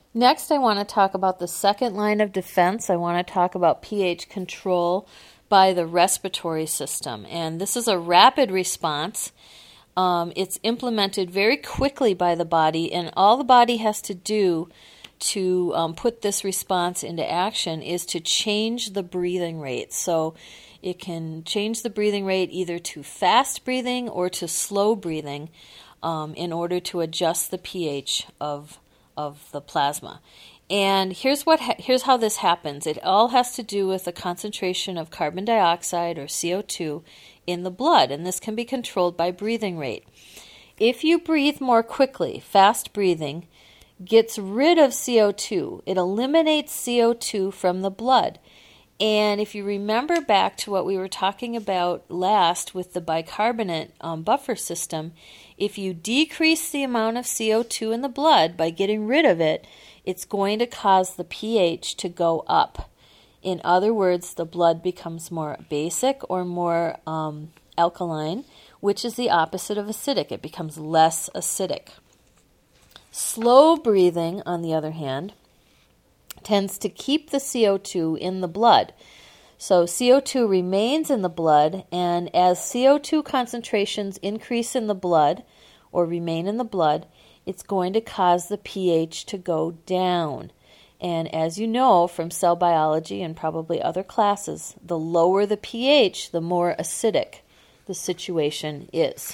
Next, I want to talk about the second line of defense. I want to talk about pH control by the respiratory system. And this is a rapid response. It's implemented very quickly by the body, and all the body has to do to put this response into action is to change the breathing rate. So it can change the breathing rate either to fast breathing or to slow breathing in order to adjust the pH of the plasma. And here's how this happens. It all has to do with the concentration of carbon dioxide or CO2 in the blood, and this can be controlled by breathing rate. If you breathe more quickly, fast breathing gets rid of CO2. It eliminates CO2 from the blood. And if you remember back to what we were talking about last with the bicarbonate buffer system, if you decrease the amount of CO2 in the blood by getting rid of it, it's going to cause the pH to go up. In other words, the blood becomes more basic or more alkaline, which is the opposite of acidic. It becomes less acidic. Slow breathing, on the other hand, tends to keep the CO2 in the blood. So CO2 remains in the blood, and as CO2 concentrations increase in the blood or remain in the blood, it's going to cause the pH to go down. And as you know from cell biology and probably other classes, the lower the pH, the more acidic the situation is.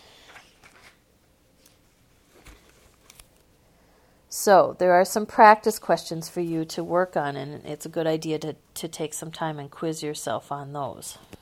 So there are some practice questions for you to work on, and it's a good idea to take some time and quiz yourself on those.